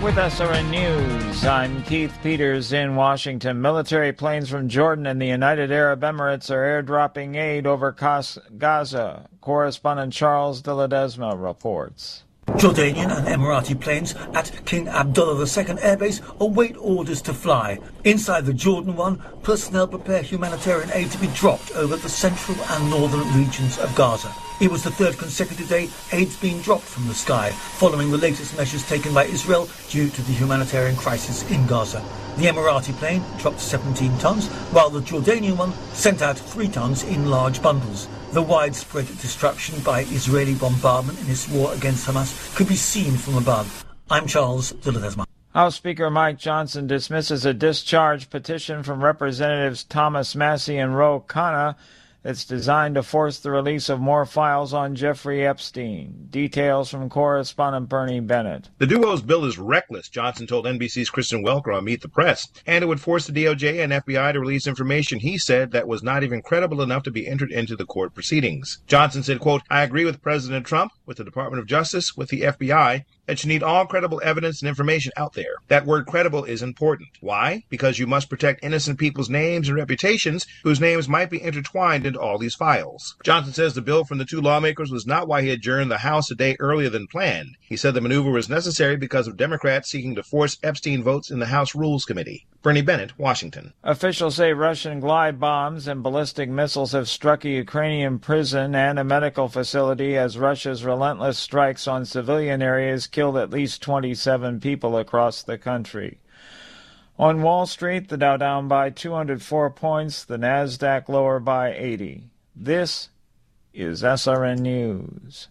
with SRN News. I'm Keith Peters in Washington. Military planes from Jordan and the United Arab Emirates are airdropping aid over Gaza. Correspondent Charles de Ledesma reports. Jordanian and Emirati planes at King Abdullah II airbase await orders to fly. Inside the Jordan one, personnel prepare humanitarian aid to be dropped over the central and northern regions of Gaza. It was the third consecutive day aid's been dropped from the sky, following the latest measures taken by Israel due to the humanitarian crisis in Gaza. The Emirati plane dropped 17 tons, while the Jordanian one sent out 3 tons in large bundles. The widespread destruction by Israeli bombardment in its war against Hamas could be seen from above. I'm Charles de Ledesma. House Speaker Mike Johnson dismisses a discharge petition from Representatives Thomas Massie and Ro Khanna. It's designed to force the release of more files on Jeffrey Epstein. Details from correspondent Bernie Bennett. The duo's bill is reckless, Johnson told NBC's Kristen Welker on Meet the Press, and it would force the DOJ and FBI to release information he said that was not even credible enough to be entered into the court proceedings. Johnson said, quote, I agree with President Trump, with the Department of Justice, with the FBI, that you need all credible evidence and information out there. That word credible is important. Why? Because you must protect innocent people's names and reputations whose names might be intertwined into all these files. Johnson says the bill from the two lawmakers was not why he adjourned the House a day earlier than planned. He said the maneuver was necessary because of Democrats seeking to force Epstein votes in the House Rules Committee. Bernie Bennett, Washington. Officials say Russian glide bombs and ballistic missiles have struck a Ukrainian prison and a medical facility as Russia's relentless strikes on civilian areas killed at least 27 people across the country. On Wall Street, the Dow down by 204 points, the Nasdaq lower by 80. This is SRN News.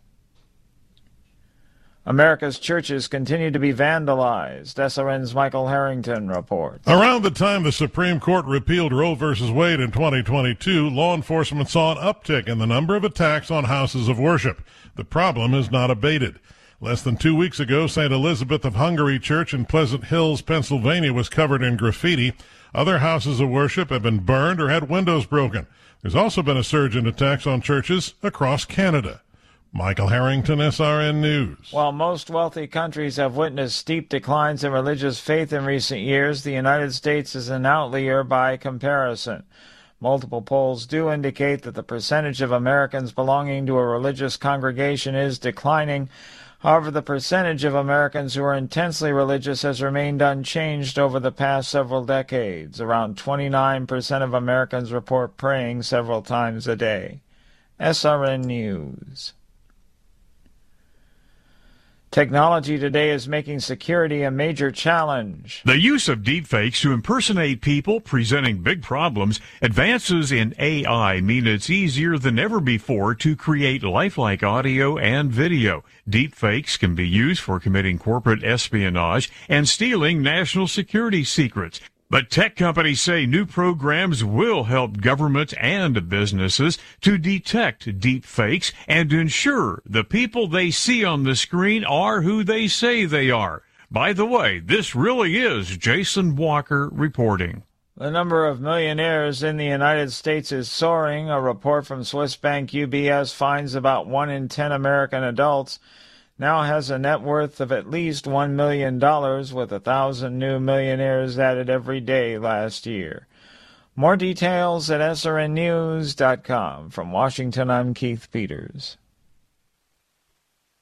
America's churches continue to be vandalized. SRN's Michael Harrington reports. Around the time the Supreme Court repealed Roe v. Wade in 2022, law enforcement saw an uptick in the number of attacks on houses of worship. The problem has not abated. Less than 2 weeks ago, St. Elizabeth of Hungary Church in Pleasant Hills, Pennsylvania was covered in graffiti. Other houses of worship have been burned or had windows broken. There's also been a surge in attacks on churches across Canada. Michael Harrington, SRN News. While most wealthy countries have witnessed steep declines in religious faith in recent years, the United States is an outlier by comparison. Multiple polls do indicate that the percentage of Americans belonging to a religious congregation is declining. However, the percentage of Americans who are intensely religious has remained unchanged over the past several decades. Around 29% of Americans report praying several times a day. SRN News. Technology today is making security a major challenge. The use of deepfakes to impersonate people presenting big problems. Advances in AI mean it's easier than ever before to create lifelike audio and video. Deepfakes can be used for committing corporate espionage and stealing national security secrets. But tech companies say new programs will help governments and businesses to detect deep fakes and ensure the people they see on the screen are who they say they are. By the way, this really is Jason Walker reporting. The number of millionaires in the United States is soaring. A report from Swiss bank UBS finds about 1 in 10 American adults now has a net worth of at least $1 million, with 1,000 new millionaires added every day last year. More details at srnnews.com. From Washington, I'm Keith Peters.